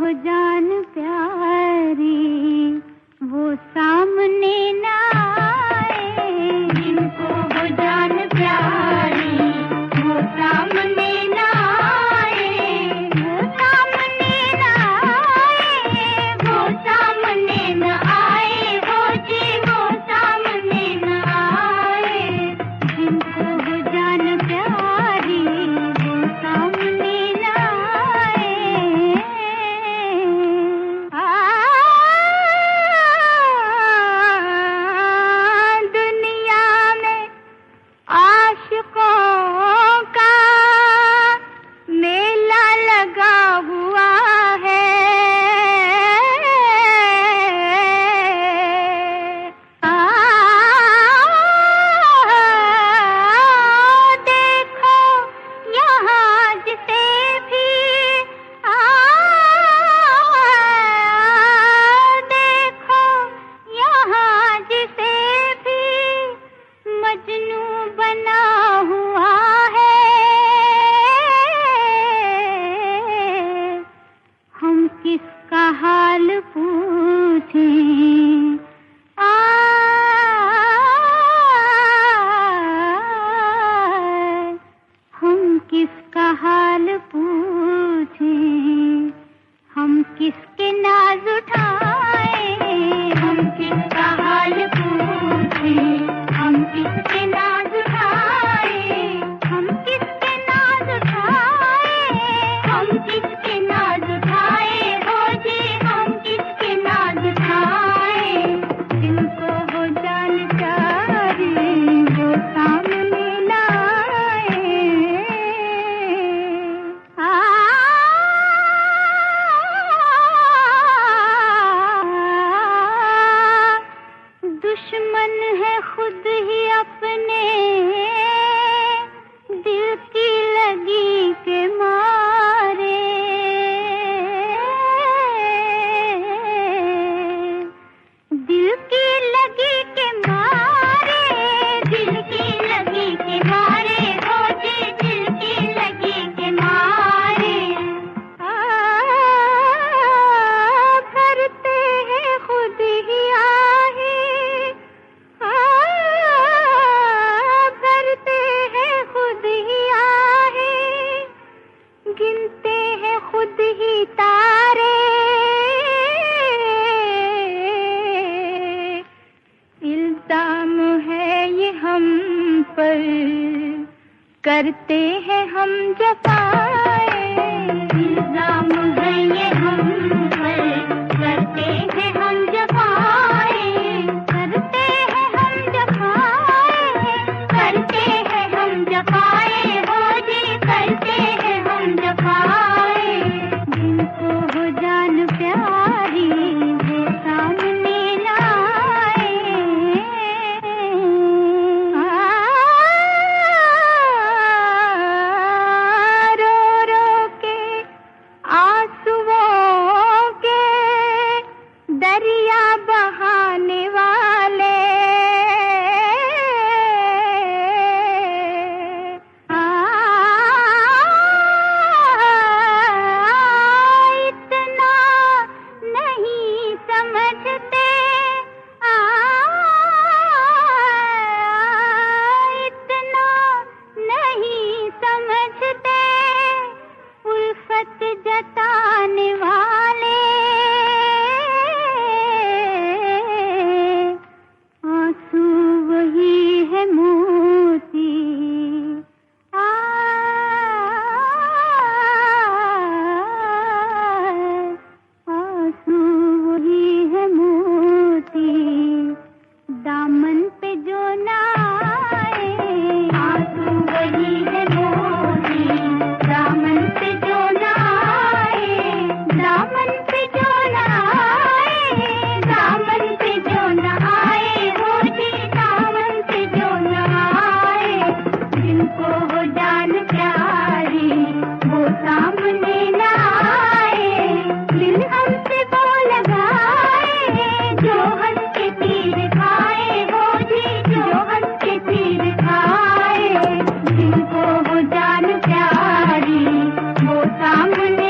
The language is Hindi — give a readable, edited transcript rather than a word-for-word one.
हो जान प्यारी वो सामने ना आए, जिनको हो जान प्यारी वो सामने ना आए, वो सामने ना आए, वो सामने ना आए, वो जी वो सामने ना आए, जिनको हो जान प्यारी वो सामने ना आए। दुनिया में आशिकों का मेला लगा हुआ है, देखो यहाँ जिसे भी देखो यहाँ जिसे भी मजनू बना हुआ है, हम किसका हाल पूछें, हम किसका हाल पूछें, हम किसके नाज उठाएं, हम किसका हाल पूछें, हम किसके नाज उठाएं, हम किसके नाज उठाएं, हम किसके नाज उठाएं, हो जी हम किसके नाज उठाएं, जिनको हो जान प्यारी वो सामने ना आए। दुश्मन है खुद ही अपने दिल की लगी के मारे, दिल की लगी के मारे, दिल की लगी के मारे, हो जी दिल की लगी के मारे, भरते हैं खुद ही आहे, भरते हैं खुद ही आहे, गिनते हैं खुद ही तारे, इल्जाम है ये हम पर, करते हैं हम जफाए, इल्जाम है ये हम पर, करते हैं हम जफाए, करते हैं हम जफाए, करते हैं हम जफाए, हो जी करते हैं हम जफाए, जिनको हो जान प्यारी वो सामने ना आए। रो रो के आंसुओं के दरिया बहाने वाले, इतना नहीं समझते, इतना नहीं समझते, उल्फत जताने वाले, आंसू वही है मोती, आंसू वही है मोती, दामन पे जो ना आए, आंसू वही है मोती, दामन पे जो ना आए, दामन पे जो ना आए, दामन पे जो ना आए, हो जी दामन पे जो ना आए, जिनको हो जान प्यारी वो सामने ना आए, दिल हमसे वो लगाए जो हंस के तीर खाए, हो जी जो हंस के तीर खाए, जिनको हो जान प्यारी वो सामने